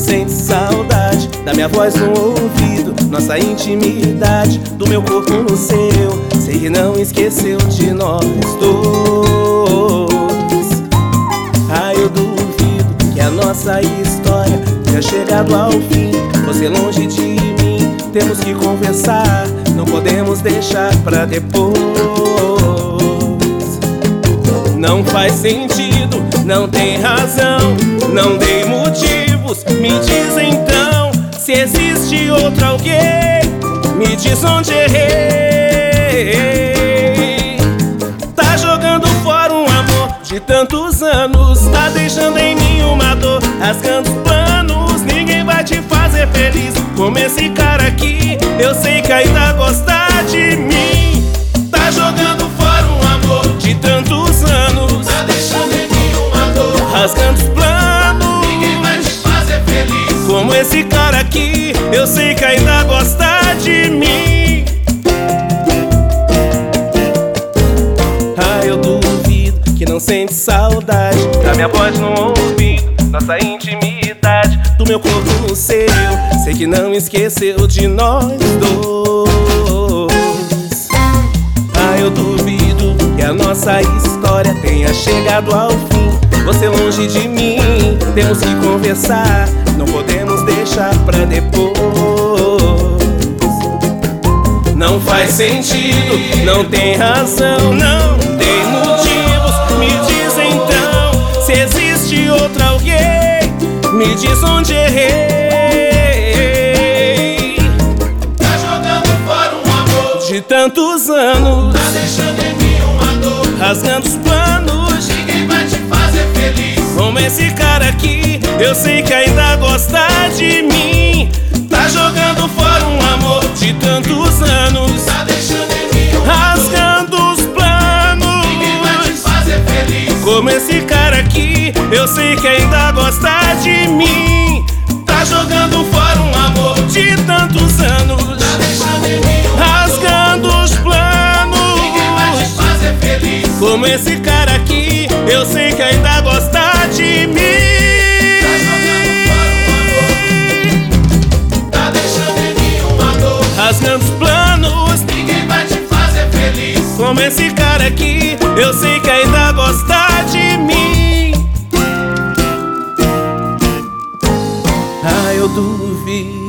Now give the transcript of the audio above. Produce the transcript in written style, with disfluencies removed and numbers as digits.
sente saudade da minha voz no ouvido, nossa intimidade, do meu corpo no seu. Sei que não esqueceu de nós dois. Ah, eu duvido que a nossa história tenha chegado ao fim. Você longe de mim, temos que conversar, não podemos deixar pra depois. Não faz sentido, não tem razão, não dei motivos. Me diz então, se existe outro alguém, me diz onde errei. Tá jogando fora um amor de tantos anos, tá deixando em mim uma dor, rasgando os planos. Ninguém vai te fazer feliz como esse cara aqui. Eu sei que ainda gosta de mim. Tá jogando fora um amor de tantos anos, tá deixando em mim uma dor, rasgando os planos. Ninguém vai te fazer feliz como esse cara aqui. Eu sei que ainda gosta de mim. Ah, eu duvido que não sente saudade da minha voz no ouvido, nossa intimidade, do meu corpo no seu. Sei que não esqueceu de nós dois. Ah, eu duvido que a nossa história tenha chegado ao fim. Você longe de mim, temos que conversar, não podemos deixar pra depois. Não faz sentido, não tem razão, não tem motivos. Me diz então, se existe outro alguém, me diz onde errei. Tá jogando fora um amor de tantos anos, tá deixando em mim uma dor, rasgando os planos. Ninguém vai te fazer feliz como esse cara aqui. Eu sei que ainda gosta de mim. Tá jogando fora um amor de tantos anos, tá deixando em mim rasgando os planos. Ninguém vai te fazer feliz como esse cara aqui. Eu sei que ainda gosta de mim. Tá jogando fora um amor de tantos anos, tá deixando em mim rasgando os planos. Ninguém vai te fazer feliz como esse cara aqui. Eu sei que ainda gosta de mim. Rasgando os planos, ninguém vai te fazer feliz como esse cara aqui. Eu sei que ainda gosta de mim. Ah, eu duvido